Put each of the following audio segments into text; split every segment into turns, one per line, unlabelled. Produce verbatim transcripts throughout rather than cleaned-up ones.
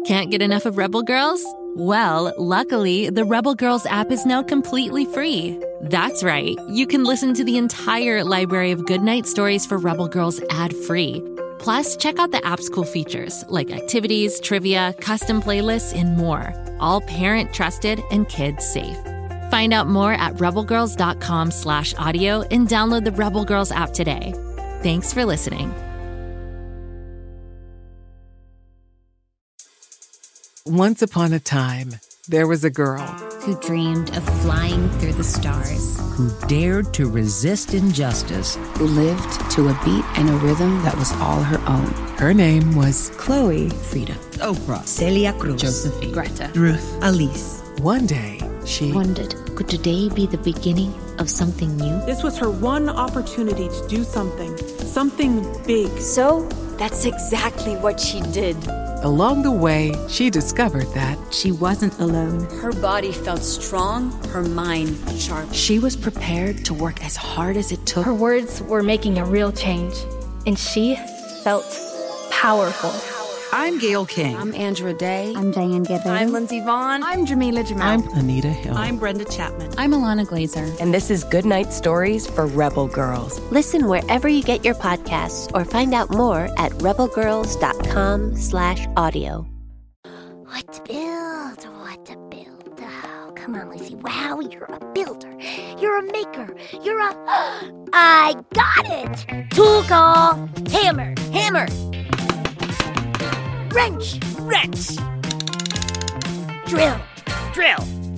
Can't get enough of Rebel Girls? Well, luckily, the Rebel Girls app is now completely free. That's right. You can listen to the entire library of goodnight stories for Rebel Girls ad-free. Plus, check out the app's cool features like activities, trivia, custom playlists, and more. All parent-trusted and kids-safe. Find out more at rebelgirls.com slash audio and download the Rebel Girls app today. Thanks for listening.
Once upon a time, there was a girl
who dreamed of flying through the stars,
who dared to resist injustice,
who lived to a beat and a rhythm that was all her own.
Her name was
Chloe,
Frida, Oprah, Celia Cruz, Josephine,
Greta,
Ruth, Elise.
One day, she
wondered, could today be the beginning of something new?
This was her one opportunity to do something, something big.
So that's exactly what she did.
Along the way, she discovered that
she wasn't alone.
Her body felt strong, her mind sharp.
She was prepared to work as hard as it took.
Her words were making a real change, and she felt powerful.
I'm Gail King.
I'm Andra Day.
I'm Diane Guerrero.
I'm Lindsey Vaughn.
I'm Jamila Jamal.
I'm Anita Hill.
I'm Brenda Chapman.
I'm Alana Glazer.
And this is Goodnight Stories for Rebel Girls.
Listen wherever you get your podcasts or find out more at rebelgirls.com slash audio.
What to build? What to build? Oh, come on, Lucy. Wow, you're a builder. You're a maker. You're a... I got it! Tool call. Hammer.
Hammer.
Wrench.
Wrench.
Drill.
Drill.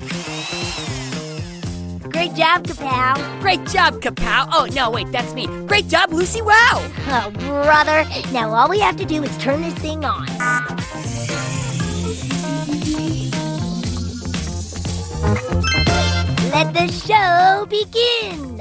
Great job, Kapow.
Great job, Kapow. Oh, no, wait, that's me. Great job, Lucy Wow.
Oh, brother. Now all we have to do is turn this thing on. Let the show begin.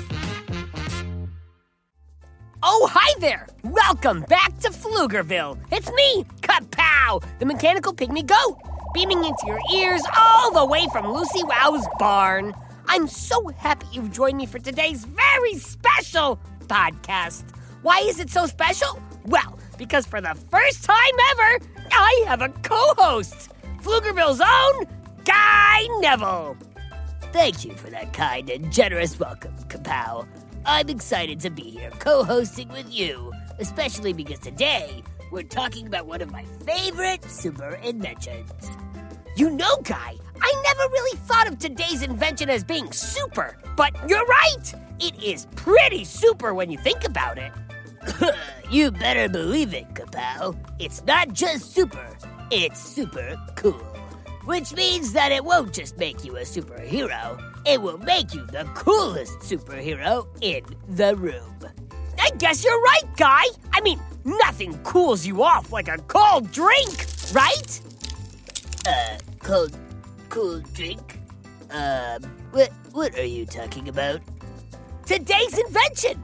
Oh, hi there! Welcome back to Pflugerville. It's me, Kapow, the mechanical pygmy goat, beaming into your ears all the way from Lucy Wow's barn. I'm so happy you've joined me for today's very special podcast. Why is it so special? Well, because for the first time ever, I have a co-host, Pflugerville's own Guy Neville. Thank you for that kind and generous welcome, Kapow. I'm excited to be here co-hosting with you, especially because today we're talking about one of my favorite super inventions. You know, Guy, I never really thought of today's invention as being super, but you're right! It is pretty super when you think about it. You better believe it, Kapow. It's not just super, it's super cool. Which means that it won't just make you a superhero, it will make you the coolest superhero in the room. I guess you're right, Guy. I mean, nothing cools you off like a cold drink, right? Uh, cold, cool drink? Um, what, what are you talking about? Today's invention!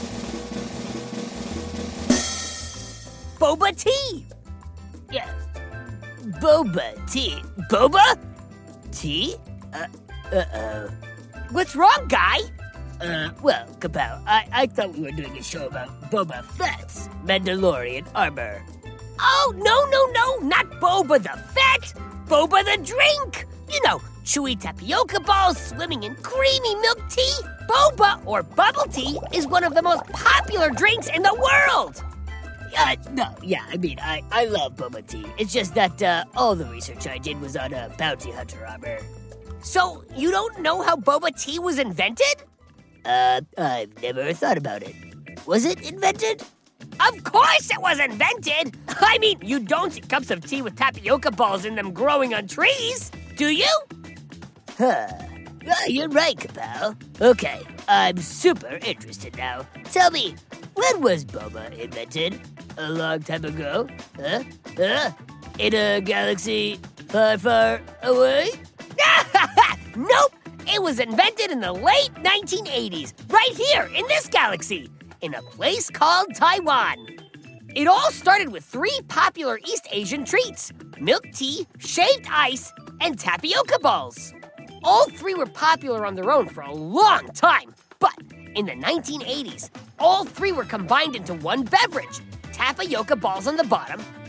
Boba tea! Yeah. Boba tea. Boba? Tea? Uh, uh-oh. What's wrong, Guy? Uh, well, Kapow, I, I thought we were doing a show about Boba Fett's Mandalorian armor. Oh, no, no, no, not Boba the Fett! Boba the drink! You know, chewy tapioca balls swimming in creamy milk tea. Boba, or bubble tea, is one of the most popular drinks in the world! Uh, no, yeah, I mean, I, I love boba tea. It's just that uh, all the research I did was on a bounty hunter armor. So, you don't know how boba tea was invented? Uh, I've never thought about it. Was it invented? Of course it was invented! I mean, you don't see cups of tea with tapioca balls in them growing on trees, do you? Huh. Oh, you're right, Kapow. Okay, I'm super interested now. Tell me, when was boba invented? A long time ago? Huh? Huh? In a galaxy far, far away? Nope! It was invented in the late nineteen eighties, right here in this galaxy, in a place called Taiwan. It all started with three popular East Asian treats: milk tea, shaved ice, and tapioca balls. All three were popular on their own for a long time, but in the nineteen eighties, all three were combined into one beverage: tapioca balls on the bottom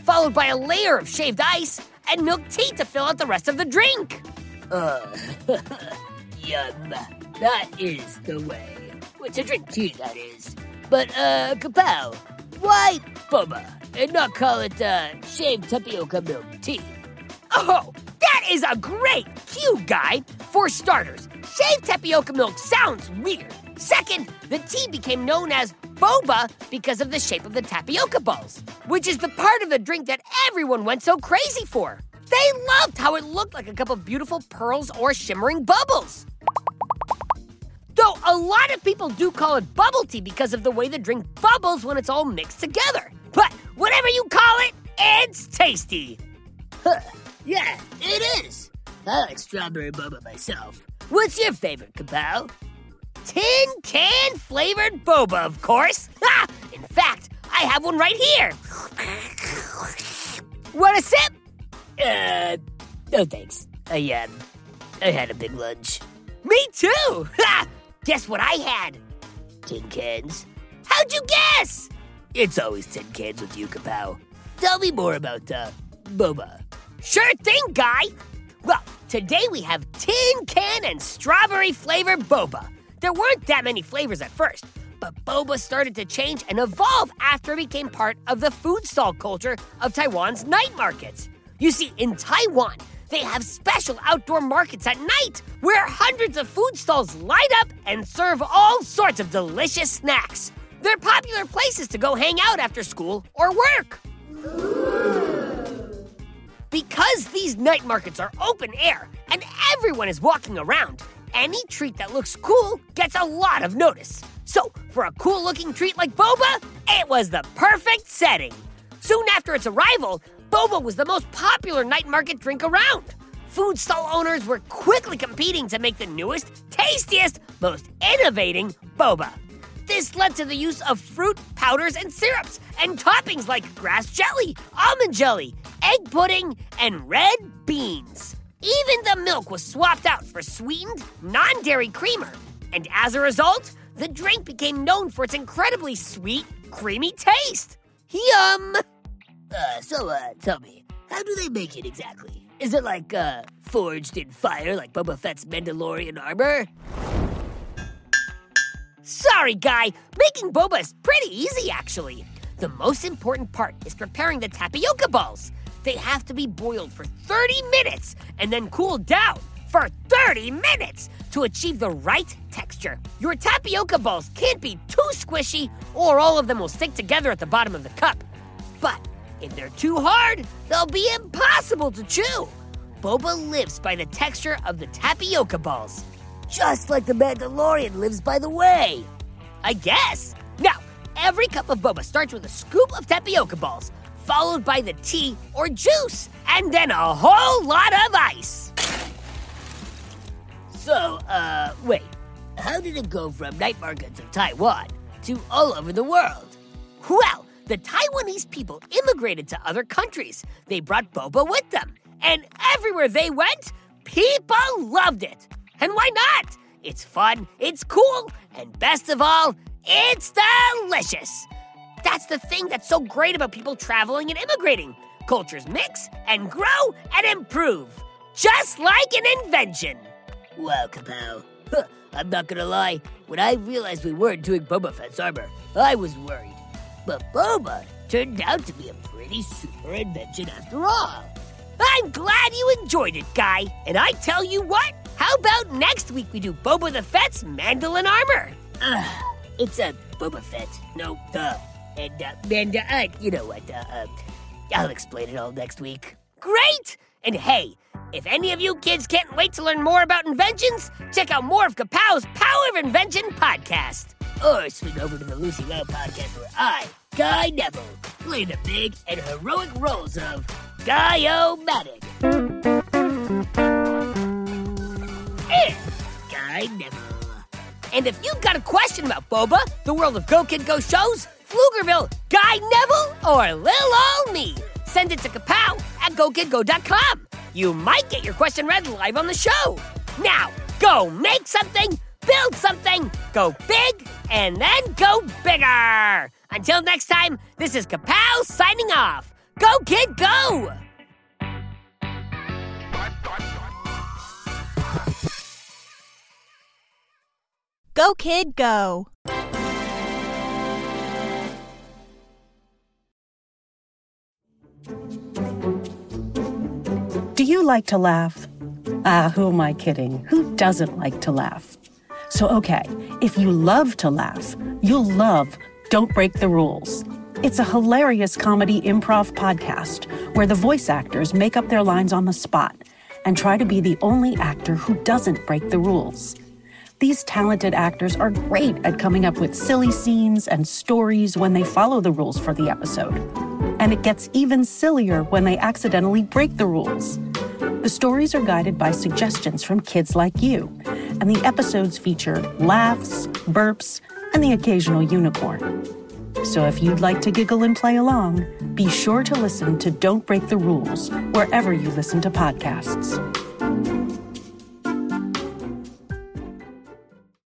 followed by a layer of shaved ice and milk tea to fill out the rest of the drink. Uh, yum. That is the way. Well, to drink tea, that is. But, uh, Kapow, why boba and not call it, uh, shaved tapioca milk tea? Oh, that is a great cue, Guy. For starters, shaved tapioca milk sounds weird. Second, the tea became known as boba because of the shape of the tapioca balls, which is the part of the drink that everyone went so crazy for. They loved how it looked like a cup of beautiful pearls or shimmering bubbles. Though a lot of people do call it bubble tea because of the way the drink bubbles when it's all mixed together. But whatever you call it, it's tasty. Huh, yeah, it is. I like strawberry boba myself. What's your favorite, Kapow? Tin can flavored boba, of course. Ha! In fact, I have one right here. Want a sip? Uh, no thanks. I, um, I had a big lunch. Me too! Ha! Guess what I had? Tin cans. How'd you guess? It's always tin cans with you, Kapow. Tell me more about, uh, boba. Sure thing, Guy. Well, today we have tin can and strawberry flavored boba. There weren't that many flavors at first, but boba started to change and evolve after it became part of the food stall culture of Taiwan's night markets. You see, in Taiwan, they have special outdoor markets at night where hundreds of food stalls light up and serve all sorts of delicious snacks. They're popular places to go hang out after school or work. Because these night markets are open air and everyone is walking around, any treat that looks cool gets a lot of notice. So, for a cool-looking treat like boba, it was the perfect setting. Soon after its arrival, boba was the most popular night market drink around. Food stall owners were quickly competing to make the newest, tastiest, most innovating boba. This led to the use of fruit, powders, and syrups, and toppings like grass jelly, almond jelly, egg pudding, and red beans. Even the milk was swapped out for sweetened, non-dairy creamer. And as a result, the drink became known for its incredibly sweet, creamy taste. Yum! Uh, so, uh, tell me, how do they make it exactly? Is it like, uh, forged in fire like Boba Fett's Mandalorian armor? Sorry, Guy. Making boba is pretty easy, actually. The most important part is preparing the tapioca balls. They have to be boiled for thirty minutes and then cooled down for thirty minutes to achieve the right texture. Your tapioca balls can't be too squishy or all of them will stick together at the bottom of the cup. But if they're too hard, they'll be impossible to chew. Boba lives by the texture of the tapioca balls. Just like the Mandalorian lives by the way. I guess. Now, every cup of boba starts with a scoop of tapioca balls, followed by the tea or juice, and then a whole lot of ice. So, uh, wait. How did it go from night markets of Taiwan to all over the world? Well, the Taiwanese people immigrated to other countries. They brought boba with them. And everywhere they went, people loved it. And why not? It's fun, it's cool, and best of all, it's delicious. That's the thing that's so great about people traveling and immigrating. Cultures mix and grow and improve, just like an invention. Wow, Kapow. Huh, I'm not gonna lie, when I realized we weren't doing Boba Fett's armor, I was worried. But boba turned out to be a pretty super invention after all. I'm glad you enjoyed it, Guy. And I tell you what, how about next week we do Boba the Fett's mandolin armor? Uh, it's a Boba Fett. No, duh. And, uh, and, uh, you know what, uh, uh, I'll explain it all next week. Great! And hey, if any of you kids can't wait to learn more about inventions, check out more of Kapow's Power of Invention podcast. Or swing over to the Lucy Wow podcast where I, Guy Neville, play the big and heroic roles of Guy-O-Matic. And Guy Neville. And if you've got a question about Boba, the world of Go Kid Go shows, Pflugerville, Guy Neville, or Lil Ol' Me, send it to kapow at go kid go dot com. You might get your question read live on the show. Now, go make something, build something, go big, and then go bigger. Until next time, this is Kapow signing off. Go, kid, go!
Go, kid, go.
Do you like to laugh? Ah, who am I kidding? Who doesn't like to laugh? So, okay, if you love to laugh, you'll love Don't Break the Rules. It's a hilarious comedy improv podcast where the voice actors make up their lines on the spot and try to be the only actor who doesn't break the rules. These talented actors are great at coming up with silly scenes and stories when they follow the rules for the episode. And it gets even sillier when they accidentally break the rules. The stories are guided by suggestions from kids like you, and the episodes feature laughs, burps, and the occasional unicorn. So if you'd like to giggle and play along, be sure to listen to Don't Break the Rules wherever you listen to podcasts.